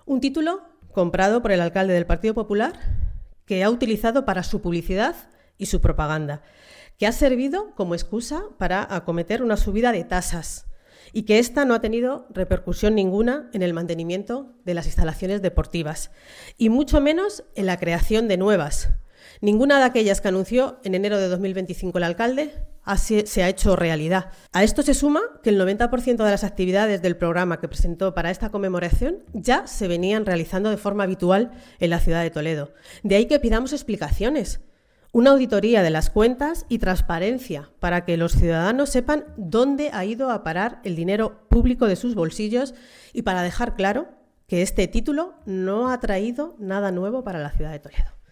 Un título comprado por el alcalde del Partido Popular que ha utilizado para su publicidad y su propaganda, que ha servido como excusa para acometer una subida de tasas y que esta no ha tenido repercusión ninguna en el mantenimiento de las instalaciones deportivas y mucho menos en la creación de nuevas. Ninguna de aquellas que anunció en enero de 2025 el alcalde se ha hecho realidad. A esto se suma que el 90% de las actividades del programa que presentó para esta conmemoración ya se venían realizando de forma habitual en la ciudad de Toledo. De ahí que pidamos explicaciones, una auditoría de las cuentas y transparencia para que los ciudadanos sepan dónde ha ido a parar el dinero público de sus bolsillos y para dejar claro que este título no ha traído nada nuevo para la ciudad de Toledo.